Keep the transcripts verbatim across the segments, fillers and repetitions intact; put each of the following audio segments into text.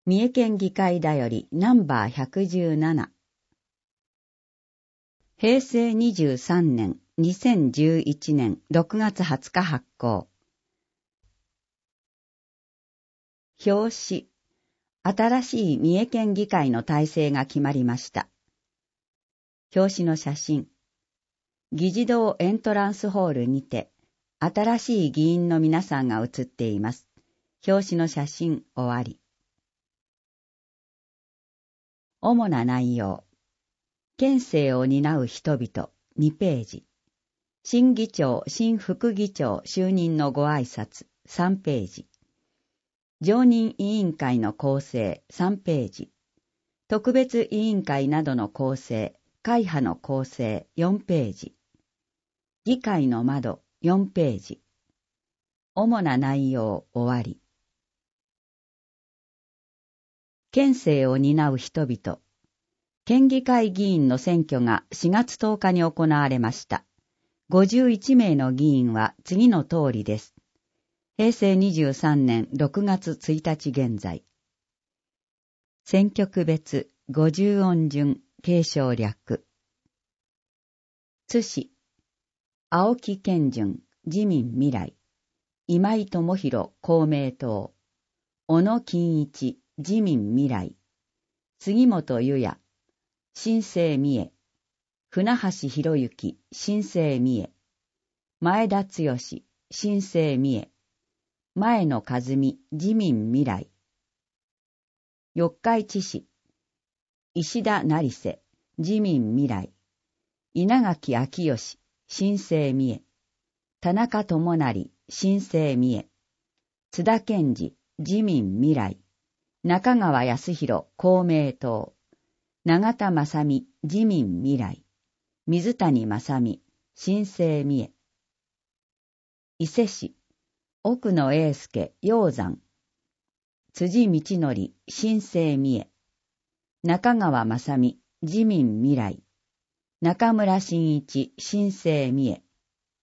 三重県議会だよりナンバーひゃくじゅうなな。へいせいにじゅうさんねんにせんじゅういちねんろくがつはつか発行。表紙。新しい三重県議会の体制が決まりました。表紙の写真。議事堂エントランスホールにて、新しい議員の皆さんが写っています。表紙の写真終わり。主な内容。県政を担う人々にページ。新議長、新副議長就任のご挨拶さんページ。常任委員会の構成さんページ。特別委員会などの構成、会派の構成よんページ。議会の窓よんページ。主な内容終わり。県政を担う人々。県議会議員の選挙がしがつとおかに行われました。ごじゅういちめいの議員は次の通りです。へいせいにじゅうさんねんろくがつついたち現在。選挙区別ごじゅうおん順継承略。津市。青木健順自民未来。今井智弘公明党。小野金一自民未来。杉本裕也新生三重。船橋博之新生三重。前田剛新生三重。前野和美自民未来。四日市市。石田成瀬自民未来。稲垣昭義新生三重。田中智成新生三重。津田健二自民未来。中川康弘公明党。永田正美自民未来。水谷正美新生三重。伊勢市。奥野英介鷹山。辻道則新生三重。中川正美自民未来。中村真一新生三重。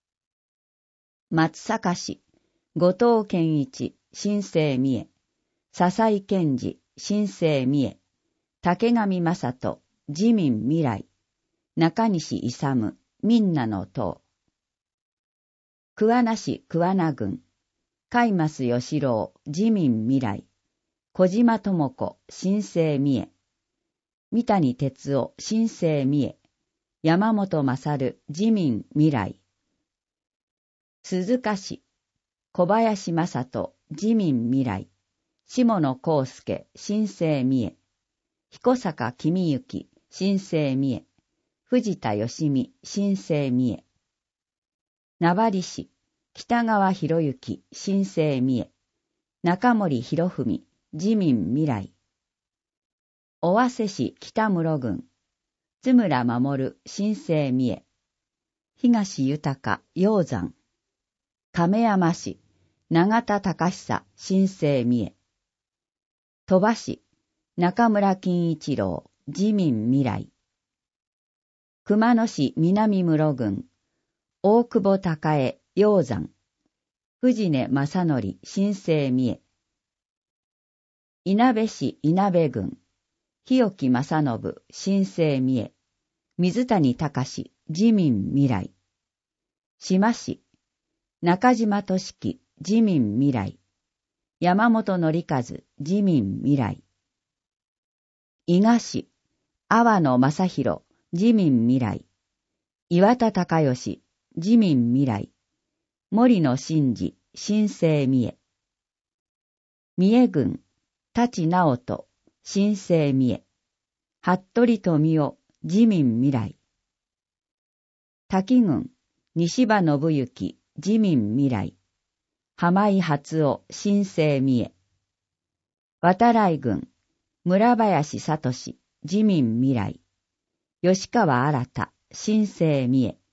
松阪市。後藤健一新生三重。笹井健二新生三重。竹上正人自民未来。中西勇みんなの党。桑名市桑名郡。海増義郎自民未来。小島智子新生三重。三谷哲夫新生三重。山本勝自民未来。鈴鹿市。小林正人自民未来。下野康介新生三重。彦坂公之新生三重。藤田義美新生三重。名張市。北川博之新生三重。中森博文自民未来。尾鷲市北室郡。津村守新生三重。東豊鷹山。亀山市。永田隆久新生三重。鳥羽市。中村金一郎自民未来。熊野市南室郡。大久保孝恵鷹山。藤根正則新生三重。いなべ市いなべ郡。日置正信新生三重。水谷隆自民未来。志摩市。中島俊樹自民未来。山本則和自民未来。伊賀市。阿波野正弘自民未来。岩田孝義自民未来。森野真治新生三重。三重郡。舘直人新生三重。服部富夫自民未来。滝郡。西場信之自民未来。浜井初夫新生三重。渡来郡。村林聡自民未来。吉川新新生三重。